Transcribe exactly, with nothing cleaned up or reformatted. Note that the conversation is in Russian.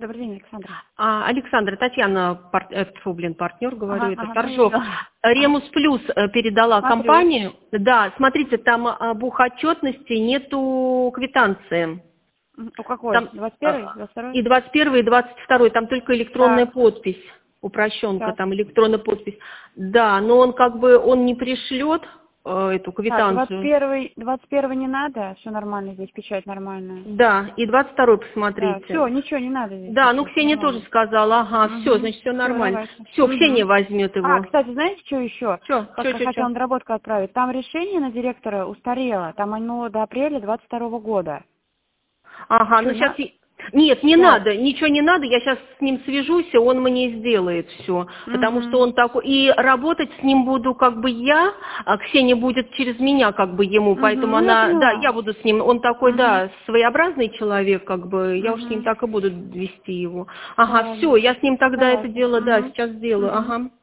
Добрый день, Александра. А, Александра, Татьяна, пар... э, фу, блин, партнер, говорю, Ага, это ага, Торжок. поняла. Ремус Плюс э, передала Смотрю. компанию. Да, смотрите, там а, бухотчетности нету квитанции. М, У какой? Там двадцать первый, а, двадцать второй? и двадцать первый, и двадцать второй, там только электронная Так, подпись, упрощенка, так, там электронная подпись. Да, но он как бы, он не пришлет э, эту так, двадцать квитанцию. первый, двадцать первый не надо, все нормально здесь, печать нормальная. Да, и двадцать второй Да, все, посмотрите. ничего не надо здесь Да, ну вообще, все Ксения тоже нормально. сказала, ага, все, Угу, значит, все все, нормально. давайте. Все, Ксения Угу. возьмет А, его. кстати, знаете, что еще? Что, Как что, я что, хотела что? на доработку отправить. Там решение на директора устарело, там оно до апреля двадцать второго года. Ага, Что, ну сейчас... на... Нет, не Да. надо, ничего не надо, я сейчас с ним свяжусь, и он мне сделает все, потому что Угу. он такой... И работать с ним буду как бы я, а Ксения будет через меня как бы ему, Угу, поэтому ну я она... Да, поняла. я буду с ним, он такой, Угу. да, своеобразный человек, как бы, я уж с ним Угу. так и буду вести его. Да Ага, ладно. все, я с ним тогда это Давайте. дело, да, Угу. сейчас сделаю, Угу. ага.